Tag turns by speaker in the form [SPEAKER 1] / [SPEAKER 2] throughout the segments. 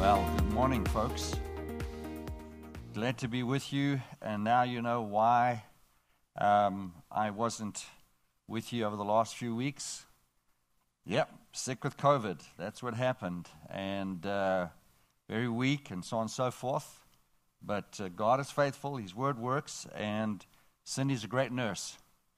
[SPEAKER 1] Well, good morning, folks. Glad to be with you, and now you know why I wasn't with you over the last few weeks. Yep, sick with COVID. That's what happened, and very weak, and so on and so forth. But God is faithful; His word works, and Cindy's a great nurse.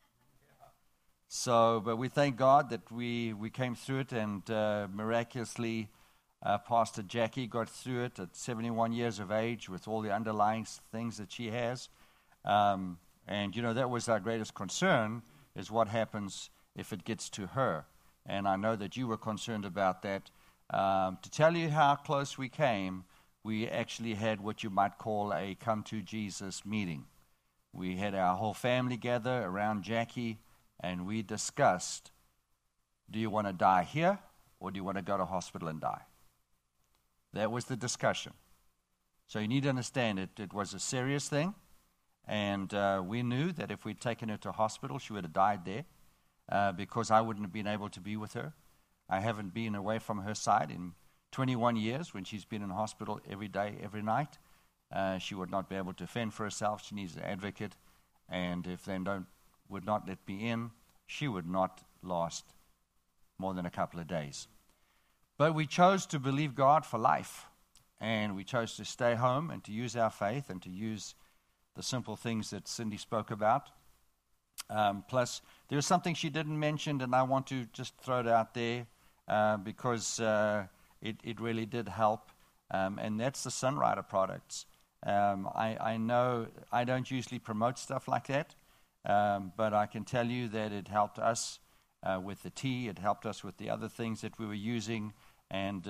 [SPEAKER 1] So, but we thank God that we came through it, and miraculously, Pastor Jackie got through it at 71 years of age with all the underlying things that she has. And, you know, that was our greatest concern, is what happens if it gets to her. And I know that you were concerned about that. To tell you how close we came, we actually had what you might call a Come to Jesus meeting. We had our whole family gather around Jackie, and we discussed, do you want to die here, or do you want to go to hospital and die? That was the discussion. So you need to understand it was a serious thing, and we knew that if we'd taken her to hospital, she would have died there, because I wouldn't have been able to be with her. I haven't been away from her side in 21 years when she's been in hospital every day, every night. She would not be able to fend for herself. She needs an advocate, and if they would not let me in, she would not last more than a couple of days. But we chose to believe God for life, and we chose to stay home and to use our faith and to use the simple things that Cindy spoke about. Plus, there was something she didn't mention, and I want to just throw it out there because it really did help, and that's the Sunrider products. I know I don't usually promote stuff like that, but I can tell you that it helped us with the tea. It helped us with the other things that we were using, and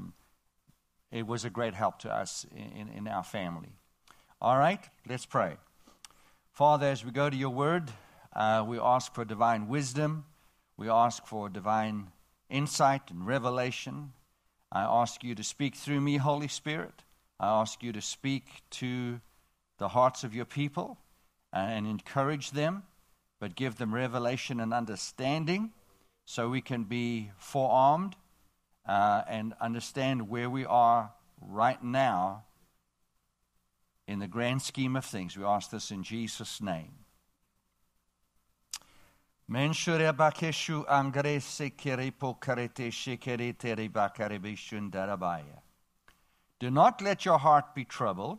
[SPEAKER 1] it was a great help to us in our family. All right, let's pray. Father, as we go to your word, we ask for divine wisdom. We ask for divine insight and revelation. I ask you to speak through me, Holy Spirit. I ask you to speak to the hearts of your people and encourage them, but give them revelation and understanding so we can be forearmed and understand where we are right now in the grand scheme of things. We ask this in Jesus' name. Do not let your heart be troubled.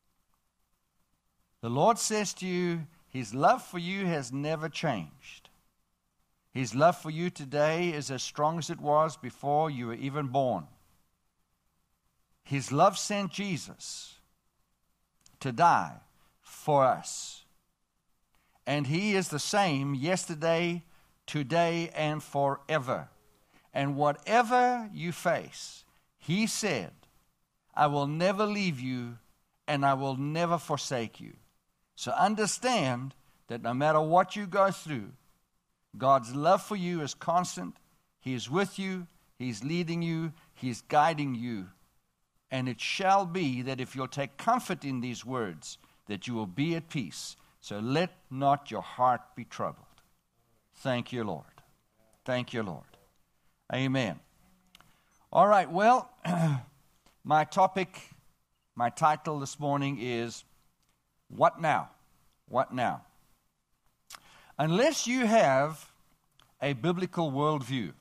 [SPEAKER 1] The Lord says to you, His love for you has never changed. His love for you today is as strong as it was before you were even born. His love sent Jesus to die for us. And He is the same yesterday, today, and forever. And whatever you face, He said, I will never leave you and I will never forsake you. So understand that no matter what you go through, God's love for you is constant. He is with you. He's leading you. He's guiding you. And it shall be that if you'll take comfort in these words, that you will be at peace. So let not your heart be troubled. Thank you, Lord. Thank you, Lord. Amen. All right, well, my title this morning is, What Now? What now? Unless you have a biblical worldview,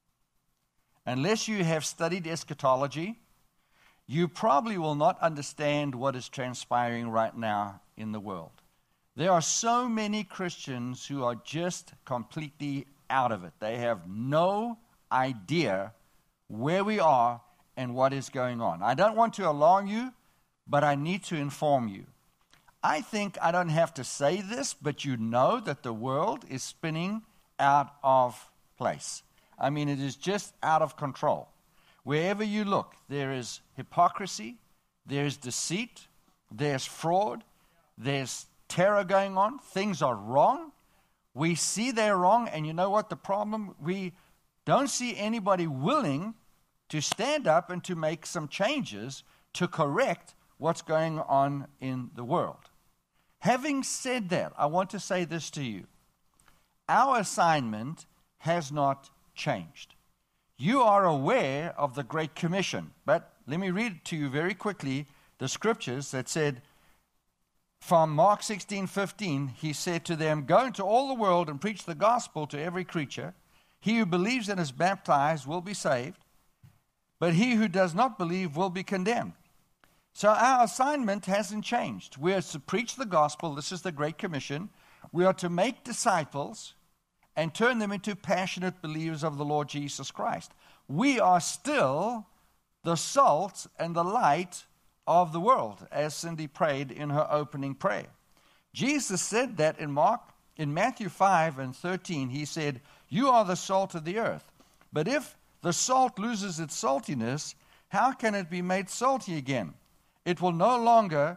[SPEAKER 1] unless you have studied eschatology, you probably will not understand what is transpiring right now in the world. There are so many Christians who are just completely out of it. They have no idea where we are and what is going on. I don't want to alarm you, but I need to inform you. I think I don't have to say this, but you know that the world is spinning out of place. I mean, it is just out of control. Wherever you look, there is hypocrisy, there's deceit, there's fraud, there's terror going on. Things are wrong. We see they're wrong, and you know what the problem? We don't see anybody willing to stand up and to make some changes to correct what's going on in the world. Having said that, I want to say this to you. Our assignment has not changed. You are aware of the Great Commission, but Let me read to you very quickly the scriptures that said, from Mark 16:15, he said to them, "Go into all the world and preach the gospel to every creature. He who believes and is baptized will be saved, but he who does not believe will be condemned." So our assignment hasn't changed. We are to preach the gospel. This is the Great Commission. We are to make disciples and turn them into passionate believers of the Lord Jesus Christ. We are still the salt and the light of the world, as Cindy prayed in her opening prayer. Jesus said that in Matthew 5:13, he said, "You are the salt of the earth. But if the salt loses its saltiness, how can it be made salty again? It will no longer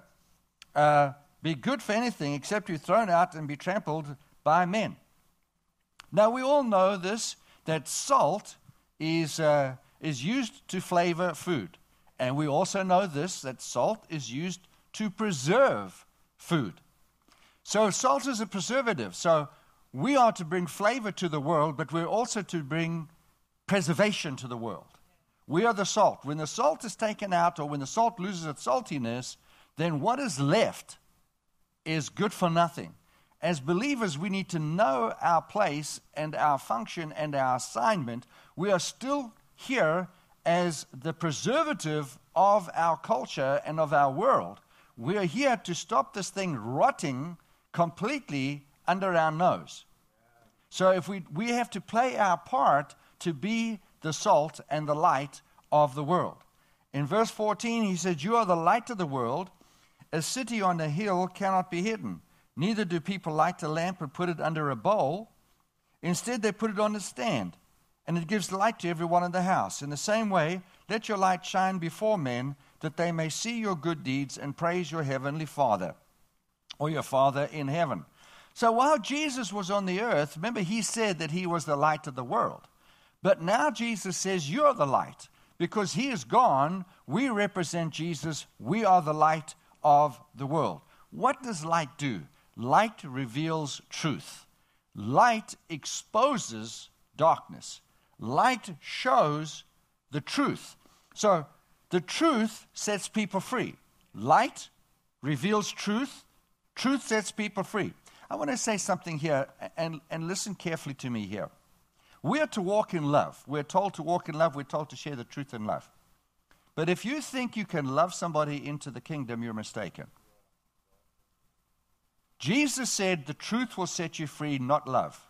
[SPEAKER 1] be good for anything except to be thrown out and be trampled by men." Now we all know this, that salt is used to flavor food. And we also know this, that salt is used to preserve food. So salt is a preservative. So we are to bring flavor to the world, but we're also to bring preservation to the world. We are the salt. When the salt is taken out, or when the salt loses its saltiness, then what is left is good for nothing. As believers, we need to know our place and our function and our assignment. We are still here as the preservative of our culture and of our world. We are here to stop this thing rotting completely under our nose. So if we have to play our part to be the salt and the light of the world. In verse 14, he says, "You are the light of the world. A city on a hill cannot be hidden. Neither do people light a lamp and put it under a bowl. Instead, they put it on a stand, and it gives light to everyone in the house. In the same way, let your light shine before men, that they may see your good deeds and praise your heavenly Father," or your Father in heaven. So while Jesus was on the earth, remember he said that he was the light of the world. But now Jesus says, "You're the light." Because he is gone, we represent Jesus. We are the light of the world. What does light do? Light reveals truth. Light exposes darkness. Light shows the truth. So the truth sets people free. Light reveals truth. Truth sets people free. I want to say something here, and listen carefully to me here. We are to walk in love. We're told to walk in love. We're told to share the truth in love. But if you think you can love somebody into the kingdom, you're mistaken. Jesus said the truth will set you free, not love.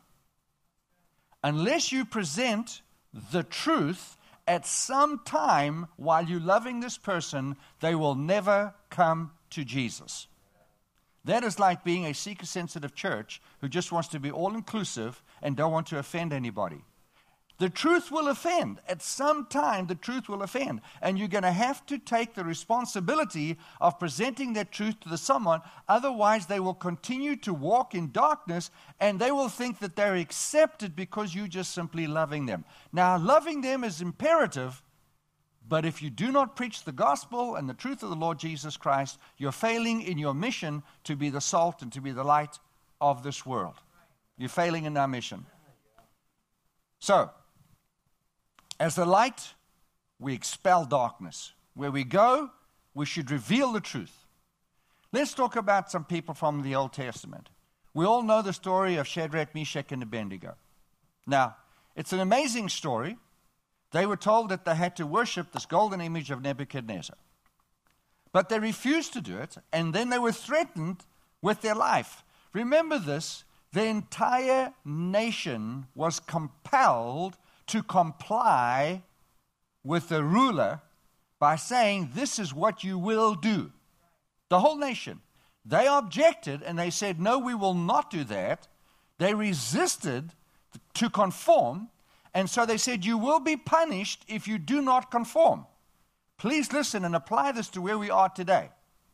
[SPEAKER 1] Unless you present the truth at some time while you're loving this person, they will never come to Jesus. That is like being a seeker-sensitive church who just wants to be all-inclusive and don't want to offend anybody. The truth will offend. At some time, the truth will offend. And you're going to have to take the responsibility of presenting that truth to someone. Otherwise, they will continue to walk in darkness, and they will think that they're accepted because you're just simply loving them. Now, loving them is imperative, but if you do not preach the gospel and the truth of the Lord Jesus Christ, you're failing in your mission to be the salt and to be the light of this world. You're failing in our mission. So, as the light, we expel darkness. Where we go, we should reveal the truth. Let's talk about some people from the Old Testament. We all know the story of Shadrach, Meshach, and Abednego. Now, it's an amazing story. They were told that they had to worship this golden image of Nebuchadnezzar. But they refused to do it, and then they were threatened with their life. Remember this, the entire nation was compelled to comply with the ruler by saying, "This is what you will do." The whole nation. They objected and they said, "No, we will not do that." They resisted to conform, and so they said, "You will be punished if you do not conform." Please listen and apply this to where we are today.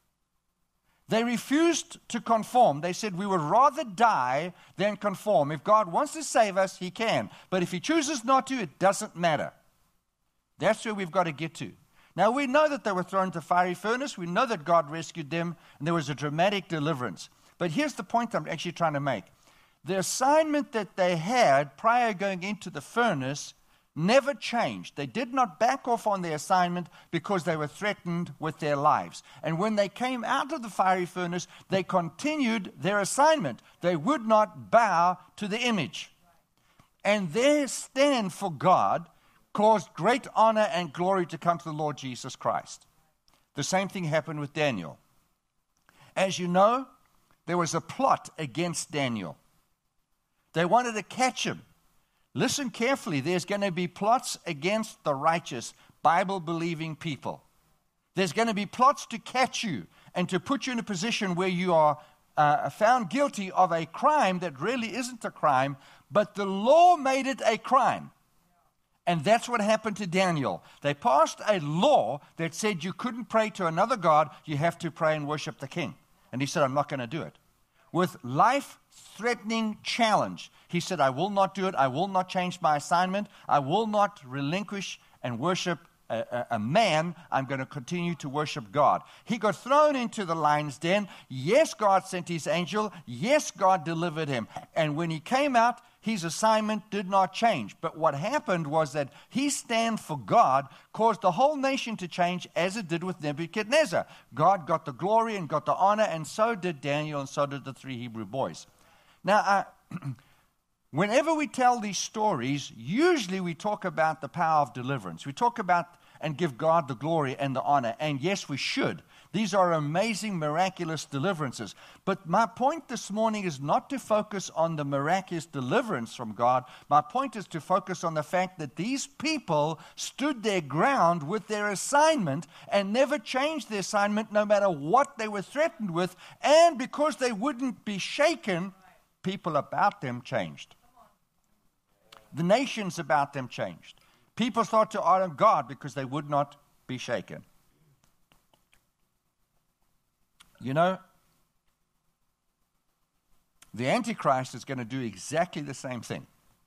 [SPEAKER 1] They refused to conform. They said, "We would rather die than conform. If God wants to save us, He can. But if He chooses not to, it doesn't matter." That's where we've got to get to. Now, we know that they were thrown into fiery furnace. We know that God rescued them, and there was a dramatic deliverance. But here's the point I'm actually trying to make. The assignment that they had prior going into the furnace never changed. They did not back off on their assignment because they were threatened with their lives. And when they came out of the fiery furnace, they continued their assignment. They would not bow to the image. And their stand for God caused great honor and glory to come to the Lord Jesus Christ. The same thing happened with Daniel. As you know, there was a plot against Daniel. They wanted to catch him. Listen carefully. There's going to be plots against the righteous, Bible-believing people. There's going to be plots to catch you and to put you in a position where you are found guilty of a crime that really isn't a crime, but the law made it a crime. And that's what happened to Daniel. They passed a law that said you couldn't pray to another god, you have to pray and worship the king. And he said, I'm not going to do it. With life-threatening challenge, he said, I will not do it. I will not change my assignment. I will not relinquish and worship a man. I'm going to continue to worship God. He got thrown into the lion's den. Yes, God sent his angel. Yes, God delivered him. And when he came out, his assignment did not change. But what happened was that his stand for God caused the whole nation to change, as it did with Nebuchadnezzar. God got the glory and got the honor, and so did Daniel, and so did the 3 Hebrew boys. Now, whenever we tell these stories, usually we talk about the power of deliverance. We talk about and give God the glory and the honor. And yes, we should. These are amazing, miraculous deliverances. But my point this morning is not to focus on the miraculous deliverance from God. My point is to focus on the fact that these people stood their ground with their assignment and never changed their assignment no matter what they were threatened with. And because they wouldn't be shaken, people about them changed. The nations about them changed. People started to honor God because they would not be shaken. You know, the Antichrist is going to do exactly the same thing.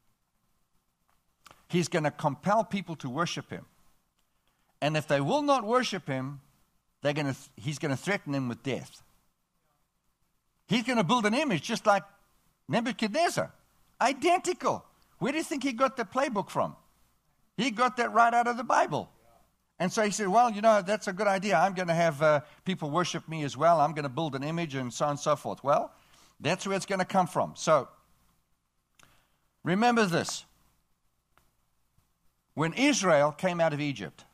[SPEAKER 1] He's going to compel people to worship him. And if they will not worship him, he's going to threaten them with death. He's going to build an image just like Nebuchadnezzar. Identical. Where do you think he got the playbook from? He got that right out of the Bible. And so he said, well, you know, that's a good idea. I'm going to have people worship me as well. I'm going to build an image and so on and so forth. Well, that's where it's going to come from. So remember this. When Israel came out of Egypt,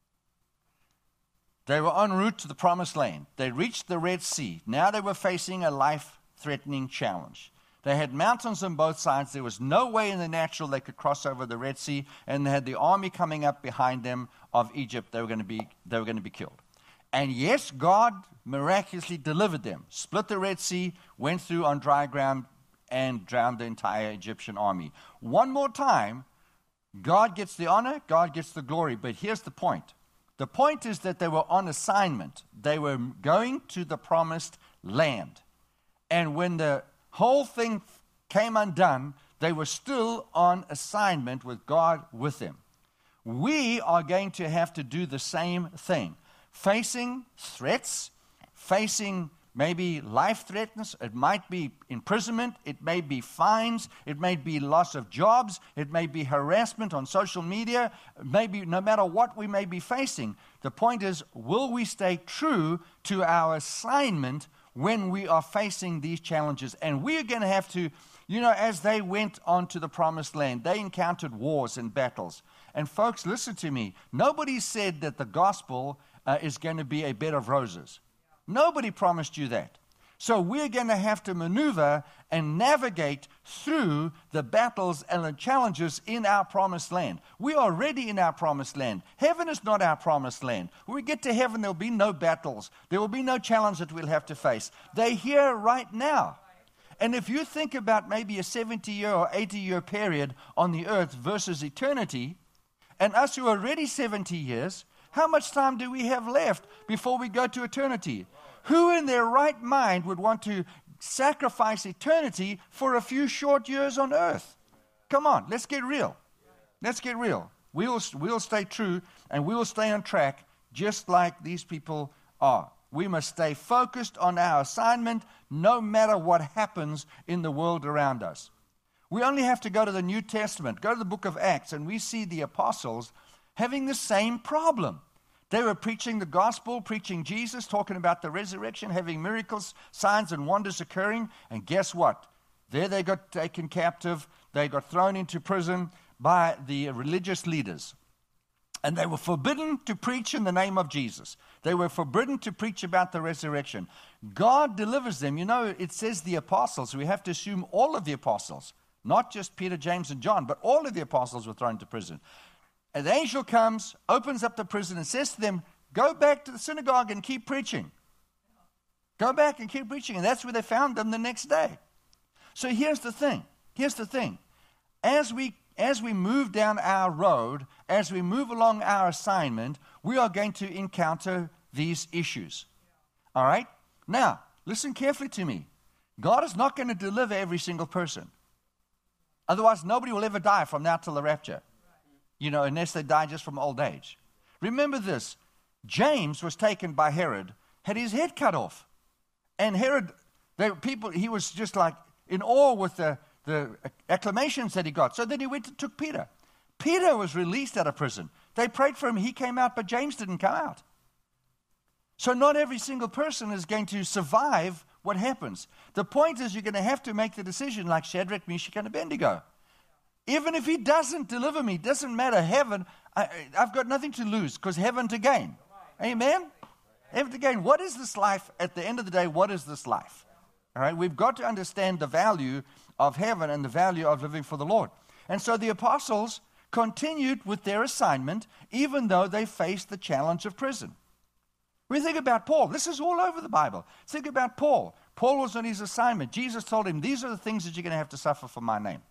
[SPEAKER 1] they were en route to the Promised Land. They reached the Red Sea. Now they were facing a life-threatening challenge. They had mountains on both sides. There was no way in the natural they could cross over the Red Sea, and they had the army coming up behind them of Egypt. They were going to be killed. And yes, God miraculously delivered them. Split the Red Sea, went through on dry ground, and drowned the entire Egyptian army. One more time, God gets the honor, God gets the glory. But here's the point. The point is that they were on assignment. They were going to the Promised Land. And when the whole thing came undone, they were still on assignment with God with them. We are going to have to do the same thing. Facing threats, facing maybe life threats, it might be imprisonment, it may be fines, it may be loss of jobs, it may be harassment on social media, maybe no matter what we may be facing. The point is, will we stay true to our assignment when we are facing these challenges? And we're going to have to, you know, as they went on to the Promised Land, they encountered wars and battles. And folks, listen to me. Nobody said that the gospel is going to be a bed of roses. Nobody promised you that. So we're going to have to maneuver and navigate through the battles and the challenges in our promised land. We are already in our promised land. Heaven is not our promised land. When we get to heaven, there will be no battles. There will be no challenge that we'll have to face. They're here right now. And if you think about maybe a 70-year or 80-year period on the earth versus eternity, and us who are already 70 years, how much time do we have left before we go to eternity? Who in their right mind would want to sacrifice eternity for a few short years on earth? Come on, let's get real. Let's get real. We'll stay true and we will stay on track just like these people are. We must stay focused on our assignment no matter what happens in the world around us. We only have to go to the New Testament, go to the book of Acts, and we see the apostles having the same problem. They were preaching the gospel, preaching Jesus, talking about the resurrection, having miracles, signs, and wonders occurring. And guess what? There they got taken captive. They got thrown into prison by the religious leaders. And they were forbidden to preach in the name of Jesus. They were forbidden to preach about the resurrection. God delivers them. You know, it says the apostles. We have to assume all of the apostles, not just Peter, James, and John, but all of the apostles were thrown into prison. And the angel comes, opens up the prison, and says to them, go back to the synagogue and keep preaching. Go back and keep preaching. And that's where they found them the next day. So here's the thing. As we move down our road, as we move along our assignment, we are going to encounter these issues. All right? Now, listen carefully to me. God is not going to deliver every single person. Otherwise, nobody will ever die from now till the rapture. You know, unless they die just from old age. Remember this. James was taken by Herod, had his head cut off. And Herod, he was just like in awe with the acclamations that he got. So then he went and took Peter. Peter was released out of prison. They prayed for him. He came out, but James didn't come out. So not every single person is going to survive what happens. The point is you're going to have to make the decision like Shadrach, Meshach, and Abednego. Even if he doesn't deliver me, doesn't matter. Heaven, I've got nothing to lose because heaven to gain. Amen? Heaven to gain. What is this life? At the end of the day, what is this life? All right, we've got to understand the value of heaven and the value of living for the Lord. And so the apostles continued with their assignment even though they faced the challenge of prison. We think about Paul. This is all over the Bible. Think about Paul. Paul was on his assignment. Jesus told him, these are the things that you're going to have to suffer for my name.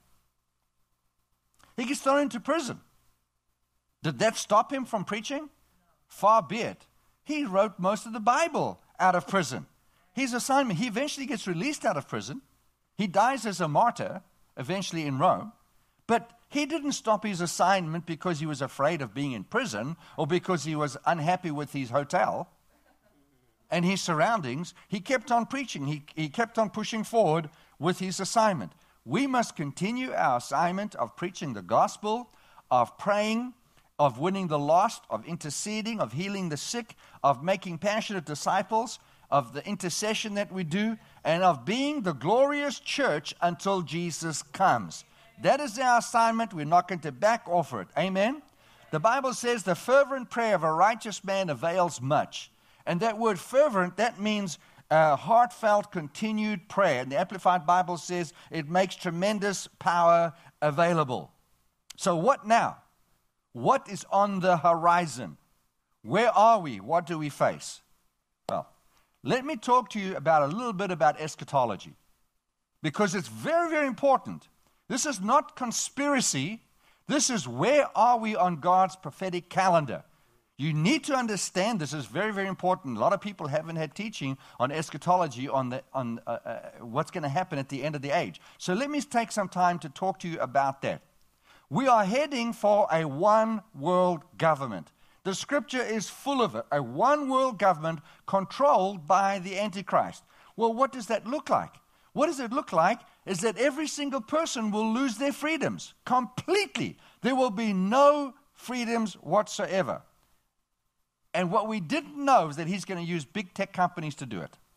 [SPEAKER 1] He gets thrown into prison. Did that stop him from preaching? Far be it. He wrote most of the Bible out of prison. His assignment, he eventually gets released out of prison. He dies as a martyr, eventually in Rome. But he didn't stop his assignment because he was afraid of being in prison or because he was unhappy with his hotel and his surroundings. He kept on preaching. He kept on pushing forward with his assignment. We must continue our assignment of preaching the gospel, of praying, of winning the lost, of interceding, of healing the sick, of making passionate disciples, of the intercession that we do, and of being the glorious church until Jesus comes. That is our assignment. We're not going to back off it. Amen? The Bible says the fervent prayer of a righteous man avails much. And that word fervent, that means heartfelt, continued prayer. And the Amplified Bible says it makes tremendous power available. So what now? What is on the horizon? Where are we? What do we face? Well, let me talk to you about a little bit about eschatology. Because it's very, very important. This is not conspiracy. This is where are we on God's prophetic calendar. You need to understand this is very, very important. A lot of people haven't had teaching on eschatology, on what's going to happen at the end of the age. So let me take some time to talk to you about that. We are heading for a one world government. The scripture is full of it. A one world government controlled by the Antichrist. Well, what does that look like? What does it look like is that every single person will lose their freedoms completely. There will be no freedoms whatsoever. And what we didn't know is that he's going to use big tech companies to do it.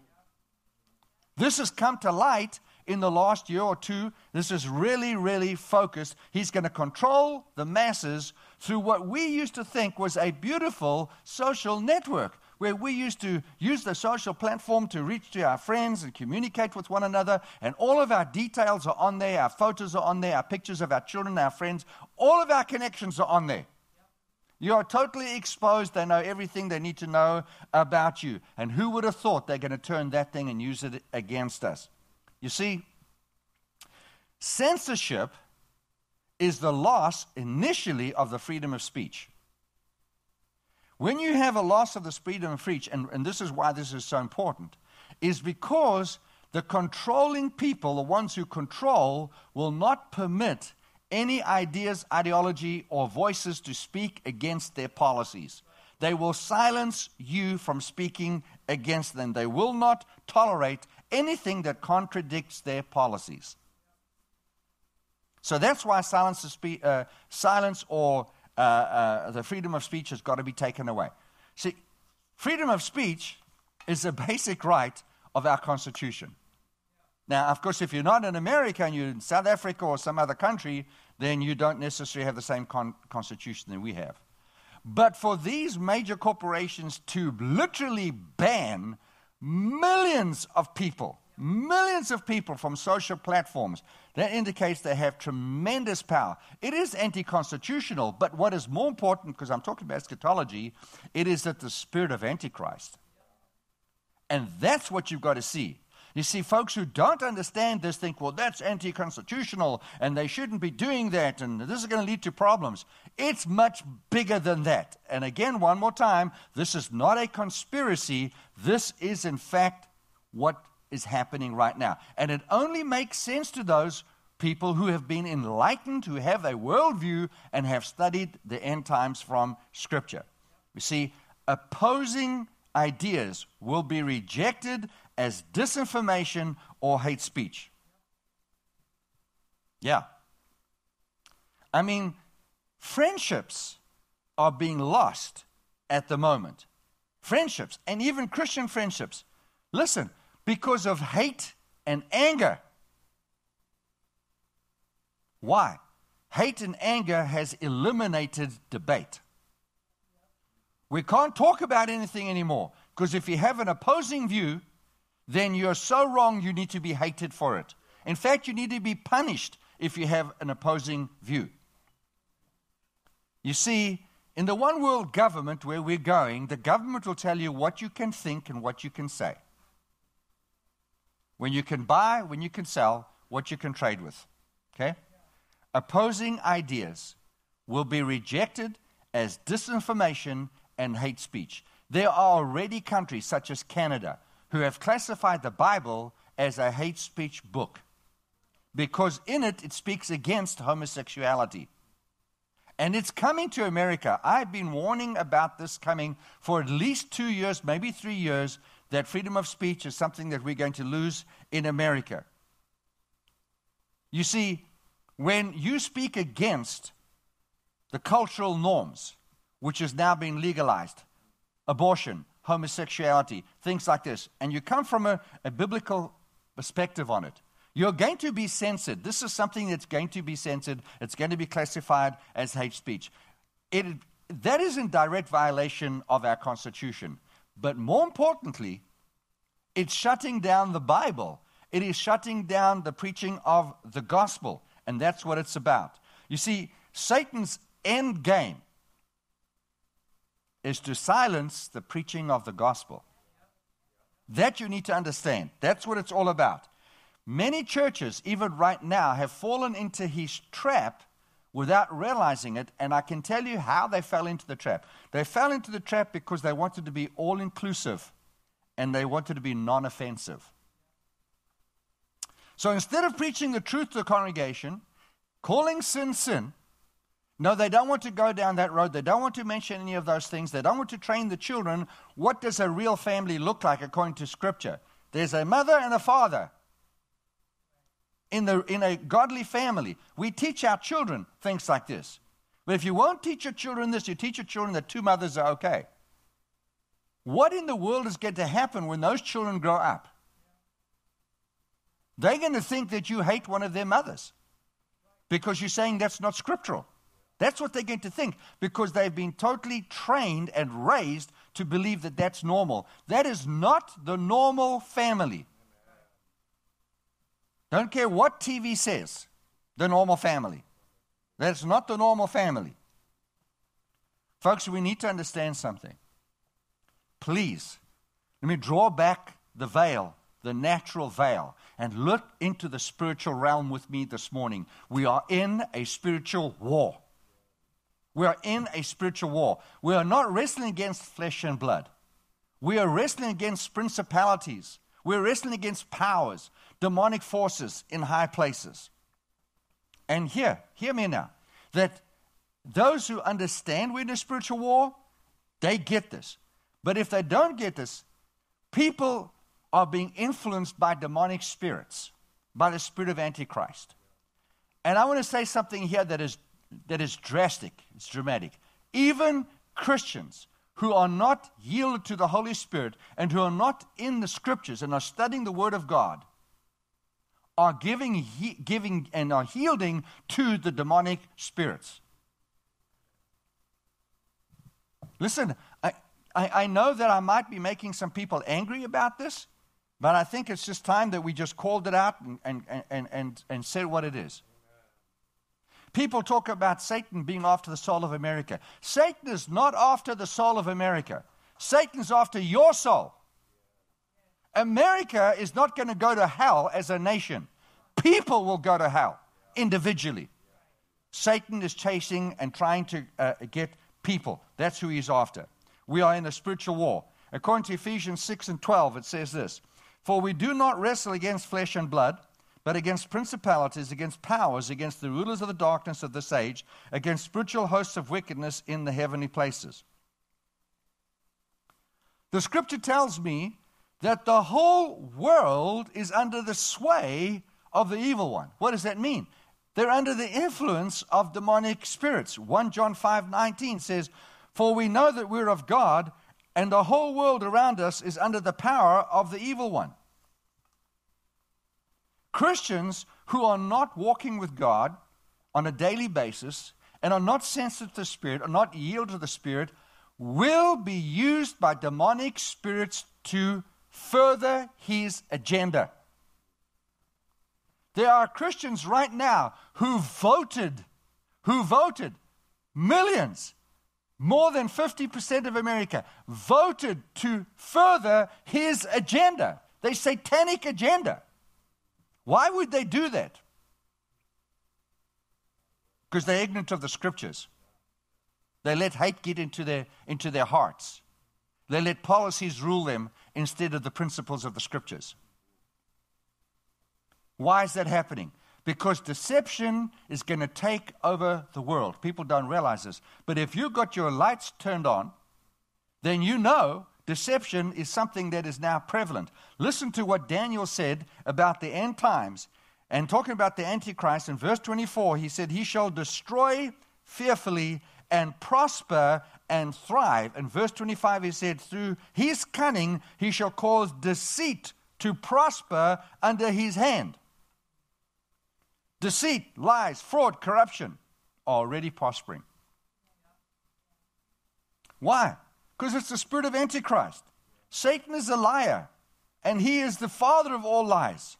[SPEAKER 1] This has come to light in the last year or two. This is really, really focused. He's going to control the masses through what we used to think was a beautiful social network, where we used to use the social platform to reach to our friends and communicate with one another, and all of our details are on there, our photos are on there, our pictures of our children, our friends, all of our connections are on there. You are totally exposed. They know everything they need to know about you. And who would have thought they're going to turn that thing and use it against us? You see, censorship is the loss initially of the freedom of speech. When you have a loss of the freedom of speech, and this is why this is so important, is because the controlling people, the ones who control, will not permit any ideas, ideology, or voices to speak against their policies. They will silence you from speaking against them. They will not tolerate anything that contradicts their policies. So that's why silence or the freedom of speech has got to be taken away. See, freedom of speech is a basic right of our Constitution. Now, of course, if you're not in America and you're in South Africa or some other country, then you don't necessarily have the same constitution that we have. But for these major corporations to literally ban millions of people from social platforms, that indicates they have tremendous power. It is anti-constitutional, but what is more important, because I'm talking about eschatology, it is that the spirit of Antichrist. And that's what you've got to see. You see, folks who don't understand this think, well, that's anti-constitutional, and they shouldn't be doing that, and this is going to lead to problems. It's much bigger than that. And again, one more time, this is not a conspiracy. This is, in fact, what is happening right now. And it only makes sense to those people who have been enlightened, who have a worldview, and have studied the end times from Scripture. You see, opposing ideas will be rejected as disinformation or hate speech. Yeah. I mean, friendships are being lost at the moment. Friendships, and even Christian friendships. Listen, because of hate and anger. Why? Hate and anger has eliminated debate. We can't talk about anything anymore, because if you have an opposing view, then you're so wrong you need to be hated for it. In fact, you need to be punished if you have an opposing view. You see, in the one world government where we're going, the government will tell you what you can think and what you can say. When you can buy, when you can sell, what you can trade with. Okay? Opposing ideas will be rejected as disinformation and hate speech. There are already countries such as Canada who have classified the Bible as a hate speech book because in it speaks against homosexuality. And it's coming to America. I've been warning about this coming for at least 2 years, maybe 3 years, that freedom of speech is something that we're going to lose in America. You see, when you speak against the cultural norms, which is now being legalized, abortion, homosexuality, things like this, and you come from a biblical perspective on it, you're going to be censored. This is something that's going to be censored. It's going to be classified as hate speech. That is in direct violation of our Constitution. But more importantly, it's shutting down the Bible. It is shutting down the preaching of the gospel, and that's what it's about. You see, Satan's end game is to silence the preaching of the gospel. That you need to understand. That's what it's all about. Many churches, even right now, have fallen into his trap without realizing it, and I can tell you how they fell into the trap. They fell into the trap because they wanted to be all-inclusive, and they wanted to be non-offensive. So instead of preaching the truth to the congregation, calling sin, sin, no, they don't want to go down that road. They don't want to mention any of those things. They don't want to train the children. What does a real family look like according to Scripture? There's a mother and a father. In a godly family, we teach our children things like this. But if you won't teach your children this, you teach your children that two mothers are okay. What in the world is going to happen when those children grow up? They're going to think that you hate one of their mothers because you're saying that's not scriptural. That's what they're going to think because they've been totally trained and raised to believe that that's normal. That is not the normal family. Don't care what TV says, the normal family. That's not the normal family. Folks, we need to understand something. Please, let me draw back the veil, the natural veil, and look into the spiritual realm with me this morning. We are in a spiritual war. We are in a spiritual war. We are not wrestling against flesh and blood. We are wrestling against principalities. We're wrestling against powers, demonic forces in high places. And hear me now, that those who understand we're in a spiritual war, they get this. But if they don't get this, people are being influenced by demonic spirits, by the spirit of Antichrist. And I want to say something here that is drastic. It's dramatic. Even Christians who are not yielded to the Holy Spirit and who are not in the Scriptures and are studying the Word of God are giving and are yielding to the demonic spirits. Listen, I know that I might be making some people angry about this, but I think it's just time that we just called it out and said what it is. People talk about Satan being after the soul of America. Satan is not after the soul of America. Satan's after your soul. America is not going to go to hell as a nation. People will go to hell individually. Satan is chasing and trying to get people. That's who he's after. We are in a spiritual war. According to Ephesians 6:12, it says this, "For we do not wrestle against flesh and blood, but against principalities, against powers, against the rulers of the darkness of this age, against spiritual hosts of wickedness in the heavenly places." The scripture tells me that the whole world is under the sway of the evil one. What does that mean? They're under the influence of demonic spirits. 1 John 5:19 says, "For we know that we're of God, and the whole world around us is under the power of the evil one." Christians who are not walking with God on a daily basis and are not sensitive to the Spirit, are not yielded to the Spirit, will be used by demonic spirits to further his agenda. There are Christians right now who voted millions, more than 50% of America, voted to further his agenda, their satanic agenda. Why would they do that? Because they're ignorant of the scriptures. They let hate get into their hearts. They let policies rule them instead of the principles of the scriptures. Why is that happening? Because deception is going to take over the world. People don't realize this. But if you've got your lights turned on, then you know deception is something that is now prevalent. Listen to what Daniel said about the end times. And talking about the Antichrist, in verse 24, he said, "He shall destroy fearfully and prosper and thrive." In verse 25, he said, "Through his cunning he shall cause deceit to prosper under his hand." Deceit, lies, fraud, corruption are already prospering. Why? Because it's the spirit of Antichrist. Satan is a liar, and he is the father of all lies.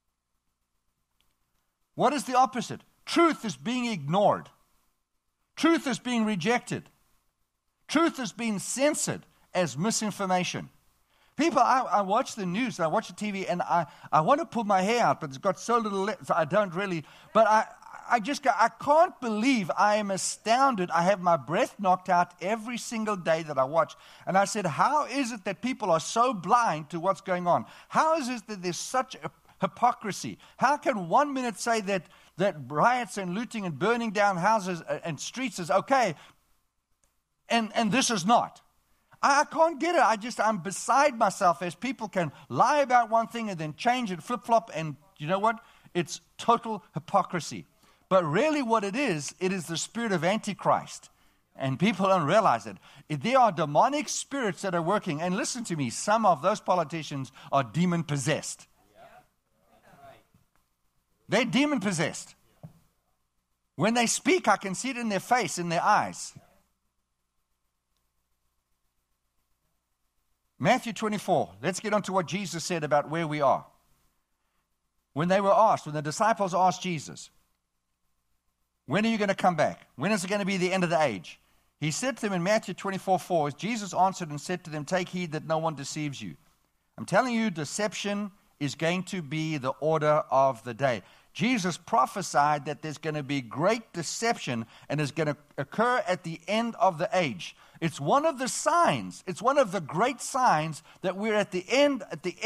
[SPEAKER 1] What is the opposite? Truth is being ignored. Truth is being rejected. Truth is being censored as misinformation. People, I watch the news, I watch the TV, and I want to pull my hair out, but it's got so little, so I don't really, but I can't believe, I am astounded. I have my breath knocked out every single day that I watch. And I said, how is it that people are so blind to what's going on? How is it that there's such a hypocrisy? How can 1 minute say that riots and looting and burning down houses and streets is okay, and this is not? I can't get it. I'm beside myself as people can lie about one thing and then change and flip-flop, and you know what? It's total hypocrisy. But really what it is the spirit of Antichrist. And people don't realize it. There are demonic spirits that are working. And listen to me, some of those politicians are demon-possessed. They're demon-possessed. When they speak, I can see it in their face, in their eyes. Matthew 24. Let's get on to what Jesus said about where we are. When the disciples asked Jesus, "When are you going to come back? When is it going to be the end of the age?" He said to them in Matthew 24:4, Jesus answered and said to them, "Take heed that no one deceives you. I'm telling you, deception is going to be the order of the day." Jesus prophesied that there's going to be great deception and is going to occur at the end of the age. It's one of the signs, it's one of the great signs that we're at the end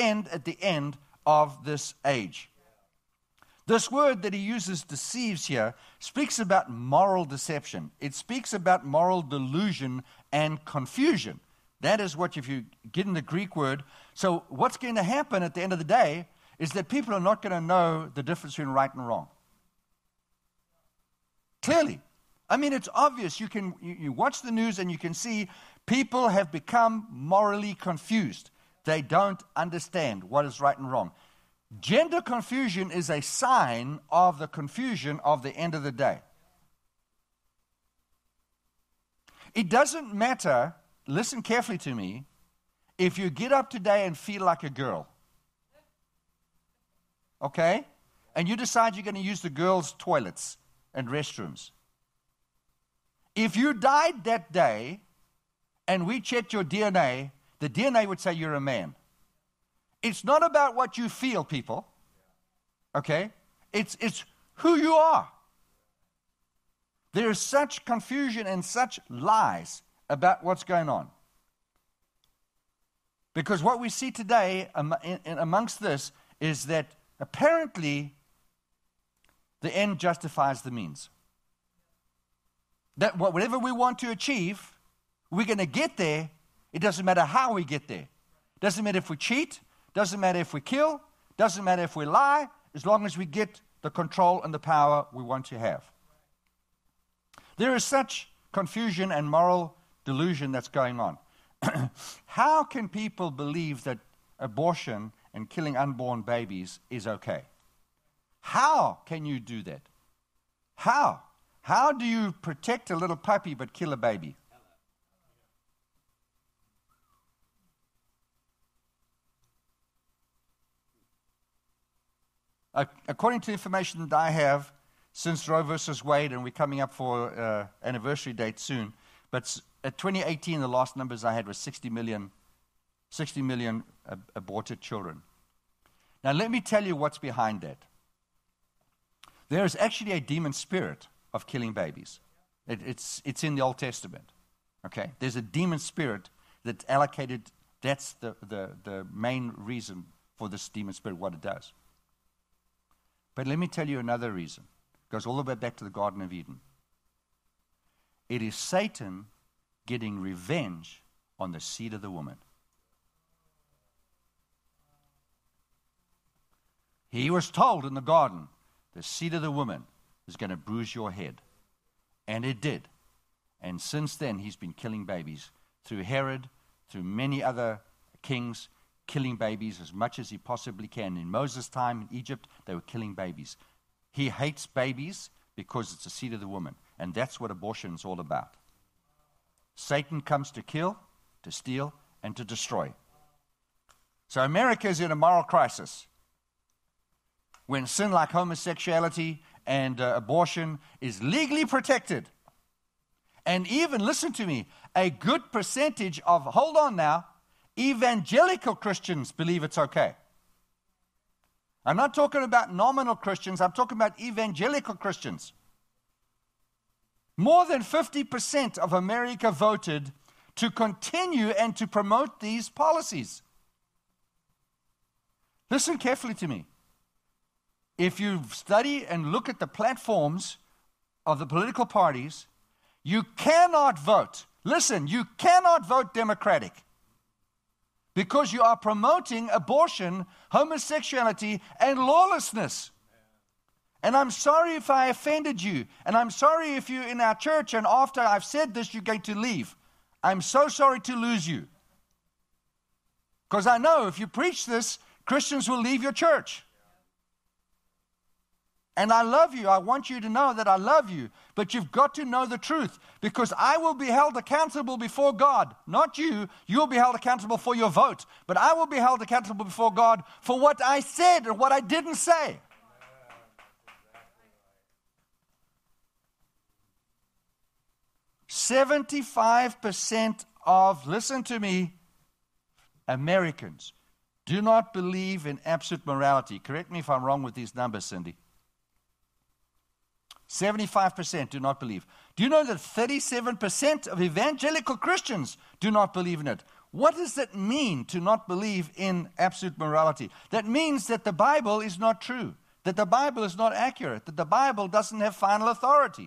[SPEAKER 1] of this age. This word that he uses, deceives here, speaks about moral deception. It speaks about moral delusion and confusion. That is what, if you get in the Greek word, so what's going to happen at the end of the day is that people are not going to know the difference between right and wrong. Clearly. I mean, it's obvious. You watch the news and you can see people have become morally confused. They don't understand what is right and wrong. Gender confusion is a sign of the confusion of the end of the day. It doesn't matter, listen carefully to me, if you get up today and feel like a girl. Okay? And you decide you're going to use the girls' toilets and restrooms. If you died that day and we checked your DNA, the DNA would say you're a man. It's not about what you feel, people. Okay? It's who you are. There is such confusion and such lies about what's going on. Because what we see today amongst this is that apparently the end justifies the means. That whatever we want to achieve, we're going to get there. It doesn't matter how we get there. Doesn't matter if we cheat. Doesn't matter if we kill. Doesn't matter if we lie. As long as we get the control and the power we want to have. There is such confusion and moral delusion that's going on. How can people believe that abortion and killing unborn babies is okay? How can you do that? How? How do you protect a little puppy but kill a baby? According to the information that I have, since Roe versus Wade, and we're coming up for anniversary date soon, but at 2018, the last numbers I had was 60 million aborted children. Now, let me tell you what's behind that. There is actually a demon spirit of killing babies. It's in the Old Testament. Okay? There's a demon spirit that's allocated. That's the main reason for this demon spirit, what it does. But let me tell you another reason. It goes all the way back to the Garden of Eden. It is Satan getting revenge on the seed of the woman. He was told in the garden, the seed of the woman is going to bruise your head. And it did. And since then, he's been killing babies through Herod, through many other kings, killing babies as much as he possibly can. In Moses' time in Egypt, they were killing babies. He hates babies because it's the seed of the woman. And that's what abortion is all about. Satan comes to kill, to steal, and to destroy. So America is in a moral crisis. When sin like homosexuality and abortion is legally protected. And even, listen to me, a good percentage of, hold on now, evangelical Christians believe it's okay. I'm not talking about nominal Christians, I'm talking about evangelical Christians. More than 50% of America voted to continue and to promote these policies. Listen carefully to me. If you study and look at the platforms of the political parties, you cannot vote. Listen, you cannot vote Democratic because you are promoting abortion, homosexuality, and lawlessness. And I'm sorry if I offended you. And I'm sorry if you're in our church and after I've said this, you're going to leave. I'm so sorry to lose you. Because I know if you preach this, Christians will leave your church. And I love you. I want you to know that I love you. But you've got to know the truth. Because I will be held accountable before God. Not you. You will be held accountable for your vote. But I will be held accountable before God for what I said or what I didn't say. 75% of, listen to me, Americans do not believe in absolute morality. Correct me if I'm wrong with these numbers, Cindy. 75% do not believe. Do you know that 37% of evangelical Christians do not believe in it? What does that mean to not believe in absolute morality? That means that the Bible is not true, that the Bible is not accurate, that the Bible doesn't have final authority,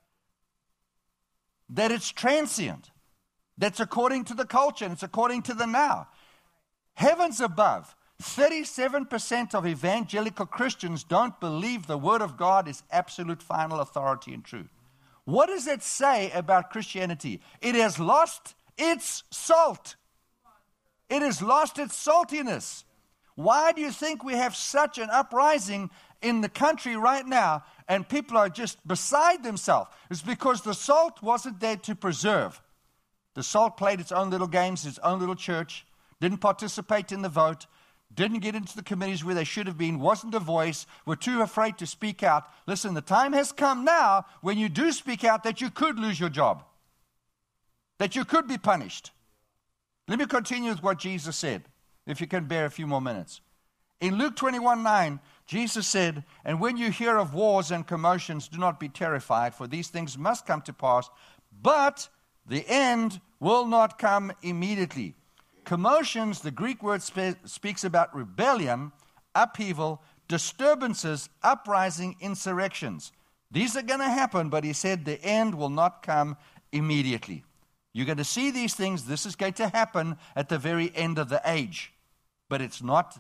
[SPEAKER 1] that it's transient, that's according to the culture and it's according to the now. Heavens above, 37% of evangelical Christians don't believe the Word of God is absolute final authority and true. What does it say about Christianity? It has lost its salt. It has lost its saltiness. Why do you think we have such an uprising in the country right now and people are just beside themselves? It's because the salt wasn't there to preserve. The salt played its own little games, its own little church, didn't participate in the vote, didn't get into the committees where they should have been, wasn't a voice, were too afraid to speak out. Listen, the time has come now when you do speak out that you could lose your job, that you could be punished. Let me continue with what Jesus said, if you can bear a few more minutes. In Luke 21:9, Jesus said, "And when you hear of wars and commotions, do not be terrified, for these things must come to pass, but the end will not come immediately." Commotions, the Greek word speaks about rebellion, upheaval, disturbances, uprising, insurrections. These are going to happen, but he said the end will not come immediately. You're going to see these things. This is going to happen at the very end of the age, but it's not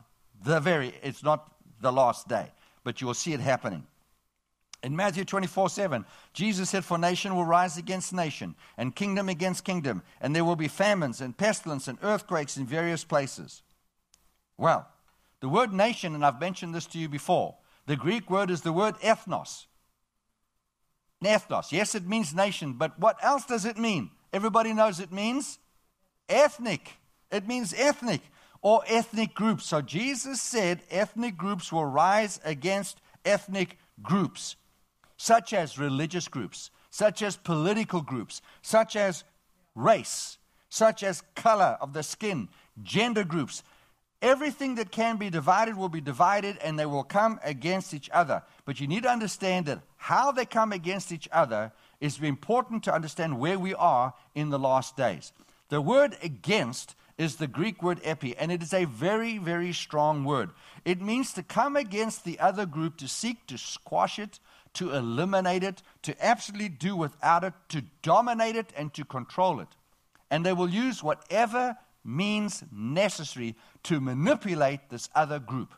[SPEAKER 1] the last day, but you will see it happening. In Matthew 24:7, Jesus said, "For nation will rise against nation, and kingdom against kingdom, and there will be famines and pestilence and earthquakes in various places." Well, the word nation, and I've mentioned this to you before, the Greek word is the word ethnos. Ethnos, yes, it means nation, but what else does it mean? Everybody knows it means ethnic. It means ethnic or ethnic groups. So Jesus said ethnic groups will rise against ethnic groups, such as religious groups, such as political groups, such as race, such as color of the skin, gender groups. Everything that can be divided will be divided, and they will come against each other. But you need to understand that how they come against each other is important to understand where we are in the last days. The word against is the Greek word epi, and it is a very, very strong word. It means to come against the other group, to seek to squash it, to eliminate it, to absolutely do without it, to dominate it, and to control it. And they will use whatever means necessary to manipulate this other group.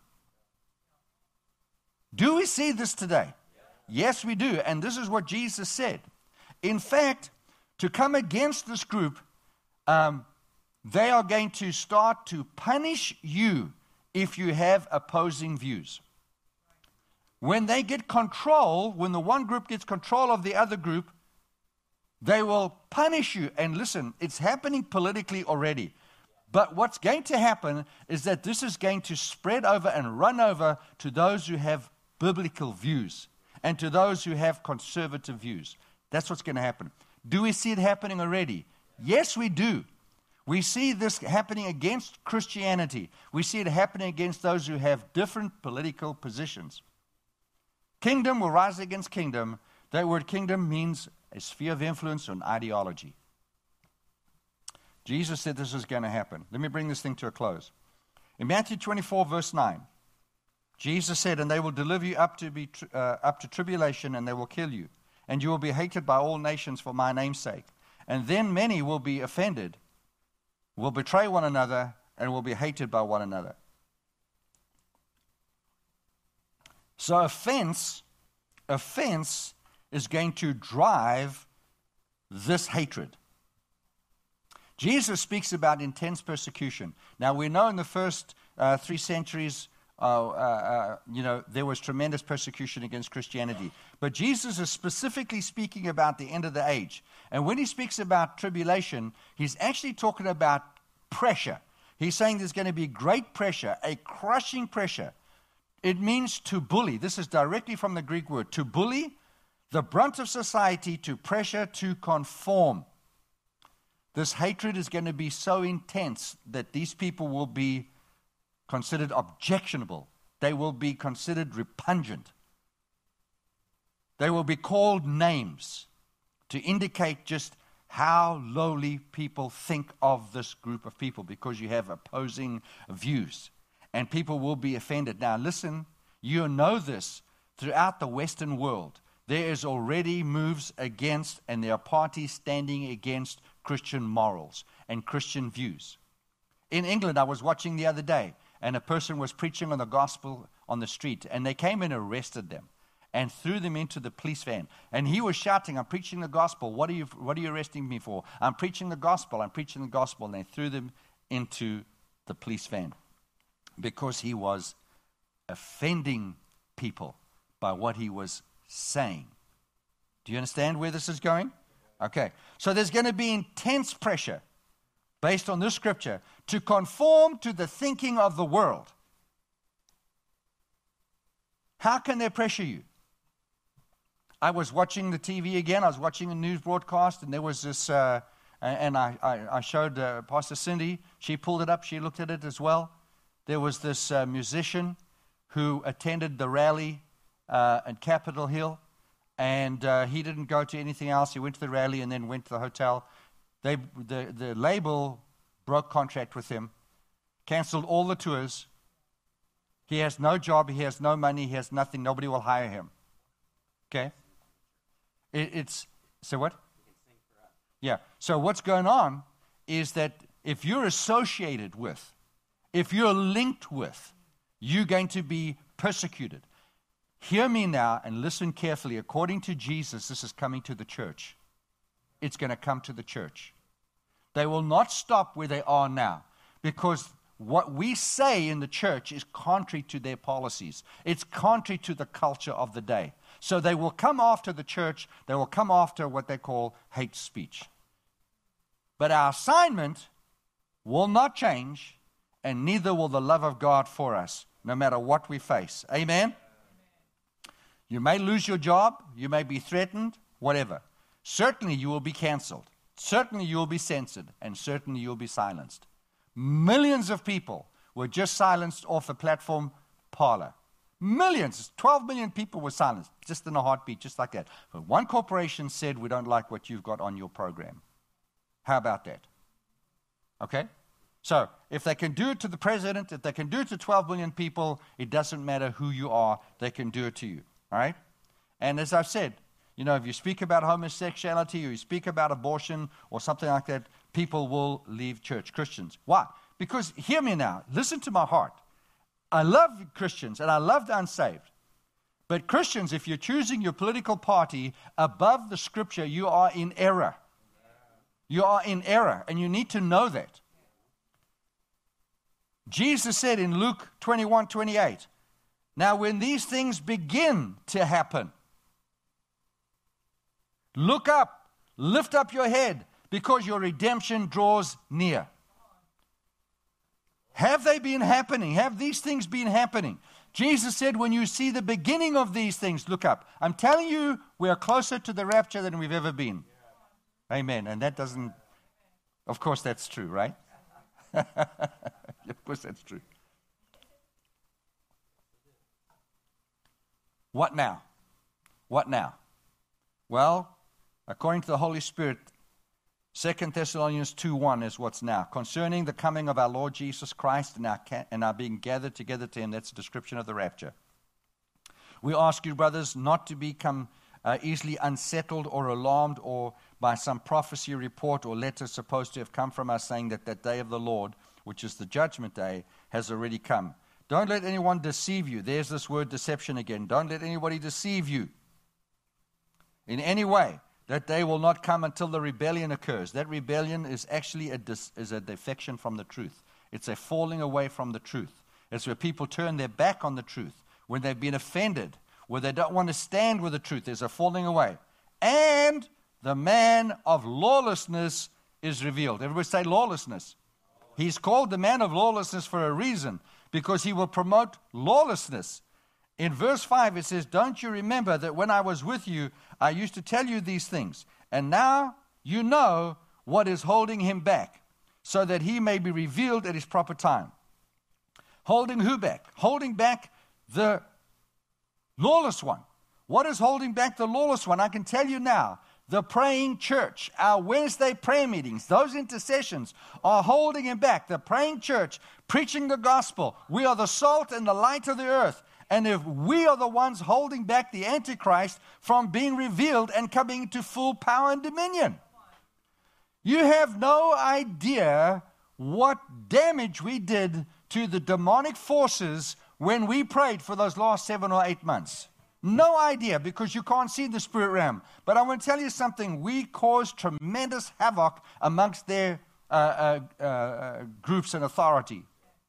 [SPEAKER 1] Do we see this today? Yes, we do. And this is what Jesus said. In fact, to come against this group, they are going to start to punish you if you have opposing views. When they get control, when the one group gets control of the other group, they will punish you. And listen, it's happening politically already. But what's going to happen is that this is going to spread over and run over to those who have biblical views and to those who have conservative views. That's what's going to happen. Do we see it happening already? Yes, we do. We see this happening against Christianity. We see it happening against those who have different political positions. Kingdom will rise against kingdom. That word kingdom means a sphere of influence or an ideology. Jesus said this is going to happen. Let me bring this thing to a close. In Matthew 24, verse 9, Jesus said, "And they will deliver you up to tribulation, and they will kill you. And you will be hated by all nations for my name's sake. And then many will be offended, will betray one another, and will be hated by one another." So offense is going to drive this hatred. Jesus speaks about intense persecution. Now, we know in the first 3 centuries, there was tremendous persecution against Christianity. But Jesus is specifically speaking about the end of the age. And when he speaks about tribulation, he's actually talking about pressure. He's saying there's going to be great pressure, a crushing pressure. It means to bully. This is directly from the Greek word. To bully, the brunt of society, to pressure, to conform. This hatred is going to be so intense that these people will be considered objectionable. They will be considered repugnant. They will be called names to indicate just how lowly people think of this group of people, because you have opposing views. And people will be offended. Now listen, you know this throughout the Western world. There is already moves against, and there are parties standing against Christian morals and Christian views. In England, I was watching the other day, and a person was preaching on the gospel on the street, and they came and arrested them. and threw them into the police van. And he was shouting, I'm preaching the gospel. What are you arresting me for? I'm preaching the gospel. I'm preaching the gospel. And they threw them into the police van because he was offending people by what he was saying. Do you understand where this is going? Okay. So there's going to be intense pressure based on this scripture to conform to the thinking of the world. How can they pressure you? I was watching the TV again. I was watching a news broadcast, and there was this, and I showed Pastor Cindy. She pulled it up. She looked at it as well. There was this musician who attended the rally at Capitol Hill, and he didn't go to anything else. He went to the rally and then went to the hotel. The label broke contract with him, canceled all the tours. He has no job. He has no money. He has nothing. Nobody will hire him. Okay? So what? Yeah. So what's going on is that if you're associated with, if you're linked with, you're going to be persecuted. Hear me now and listen carefully. According to Jesus, this is coming to the church. It's going to come to the church. They will not stop where they are now, because what we say in the church is contrary to their policies. It's contrary to the culture of the day. So they will come after the church. They will come after what they call hate speech. But our assignment will not change, and neither will the love of God for us, no matter what we face. Amen? You may lose your job. You may be threatened, whatever. Certainly you will be canceled. Certainly you will be censored. And certainly you will be silenced. Millions of people were just silenced off a platform, Parler. Millions, 12 million people were silenced, just in a heartbeat, just like that. But one corporation said, we don't like what you've got on your program. How about that? Okay? So, if they can do it to the president, if they can do it to 12 million people, it doesn't matter who you are, they can do it to you. All right? And as I've said, you know, if you speak about homosexuality or you speak about abortion or something like that, people will leave church. Christians. Why? Because, hear me now, listen to my heart. I love Christians and I love the unsaved. But Christians, if you're choosing your political party above the scripture, you are in error. You are in error, and you need to know that. Jesus said in Luke 21:28, now when these things begin to happen, look up, lift up your head, because your redemption draws near. Have they been happening? Have these things been happening? Jesus said, when you see the beginning of these things, look up. I'm telling you, we are closer to the rapture than we've ever been. Amen. And that doesn't, of course that's true, right? Of course that's true. What now? What now? Well, according to the Holy Spirit, 2 Thessalonians 2:1 is what's now. Concerning the coming of our Lord Jesus Christ and our being gathered together to him, that's a description of the rapture. We ask you, brothers, not to become easily unsettled or alarmed or by some prophecy, report, or letter supposed to have come from us saying that that day of the Lord, which is the judgment day, has already come. Don't let anyone deceive you. There's this word deception again. Don't let anybody deceive you in any way. That day will not come until the rebellion occurs. That rebellion is actually a defection from the truth. It's a falling away from the truth. It's where people turn their back on the truth, when they've been offended, where they don't want to stand with the truth. There's a falling away. And the man of lawlessness is revealed. Everybody say lawlessness. He's called the man of lawlessness for a reason, because he will promote lawlessness. In verse 5 it says, don't you remember that when I was with you, I used to tell you these things, and now you know what is holding him back, so that he may be revealed at his proper time. Holding who back? Holding back the lawless one. What is holding back the lawless one? I can tell you now. The praying church, our Wednesday prayer meetings, those intercessions are holding him back. The praying church, preaching the gospel. We are the salt and the light of the earth. And if we are the ones holding back the Antichrist from being revealed and coming into full power and dominion, you have no idea what damage we did to the demonic forces when we prayed for those last 7 or 8 months. No idea, because you can't see the spirit realm. But I want to tell you something. We cause tremendous havoc amongst their groups and authority.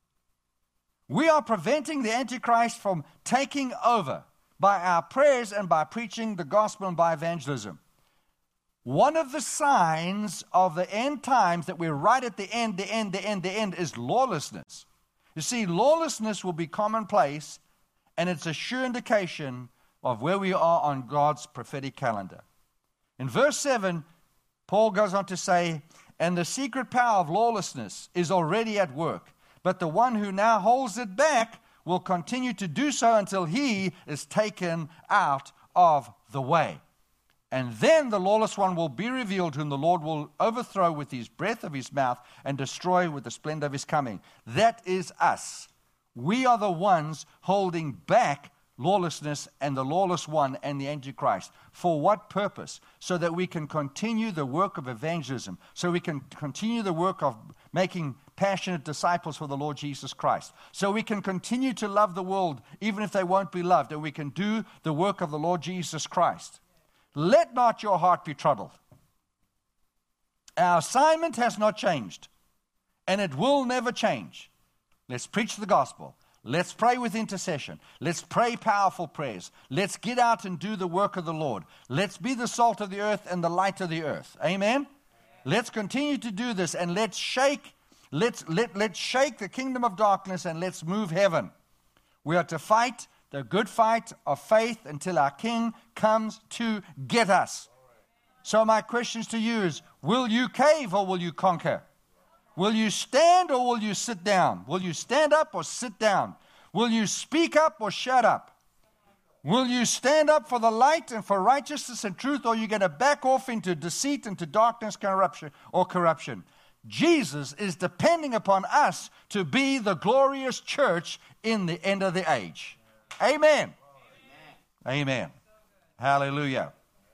[SPEAKER 1] We are preventing the Antichrist from taking over by our prayers and by preaching the gospel and by evangelism. One of the signs of the end times that we're right at the end is lawlessness. You see, lawlessness will be commonplace, and it's a sure indication of where we are on God's prophetic calendar. In verse 7, Paul goes on to say, and the secret power of lawlessness is already at work, but the one who now holds it back will continue to do so until he is taken out of the way. And then the lawless one will be revealed, whom the Lord will overthrow with his breath of his mouth and destroy with the splendor of his coming. That is us. We are the ones holding back lawlessness and the lawless one and the Antichrist. For what purpose? So that we can continue the work of evangelism, so we can continue the work of making passionate disciples for the Lord Jesus Christ, so we can continue to love the world even if they won't be loved, and we can do the work of the Lord Jesus Christ. Let not your heart be troubled. Our assignment has not changed, and it will never change. Let's preach the gospel. Let's pray with intercession. Let's pray powerful prayers. Let's get out and do the work of the Lord. Let's be the salt of the earth and the light of the earth. Amen? Let's continue to do this, and let's shake the kingdom of darkness, and let's move heaven. We are to fight the good fight of faith until our King comes to get us. So my questions to you is, will you cave or will you conquer? Will you stand or will you sit down? Will you stand up or sit down? Will you speak up or shut up? Will you stand up for the light and for righteousness and truth, or are you going to back off into deceit, into darkness, corruption? Jesus is depending upon us to be the glorious church in the end of the age. Amen. Amen. Hallelujah.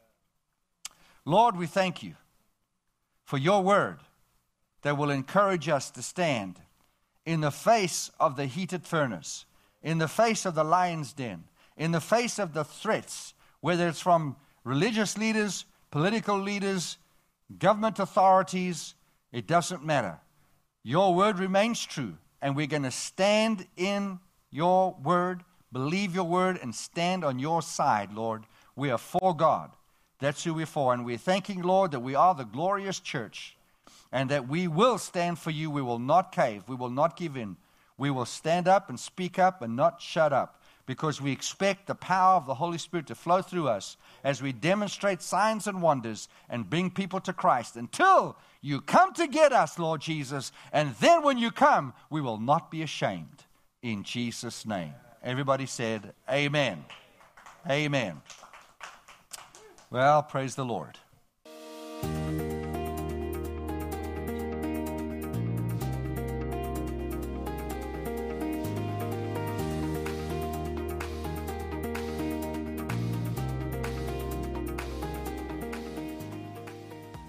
[SPEAKER 1] Lord, we thank you for your word that will encourage us to stand in the face of the heated furnace, in the face of the lion's den, in the face of the threats, whether it's from religious leaders, political leaders, government authorities, it doesn't matter. Your word remains true, and we're going to stand in your word, believe your word, and stand on your side, Lord. We are for God. That's who we're for. And we're thanking, Lord, that we are the glorious church, and that we will stand for you. We will not cave. We will not give in. We will stand up and speak up and not shut up, because we expect the power of the Holy Spirit to flow through us as we demonstrate signs and wonders and bring people to Christ until you come to get us, Lord Jesus. And then when you come, we will not be ashamed. In Jesus' name. Everybody said, amen. Amen. Well, praise the Lord.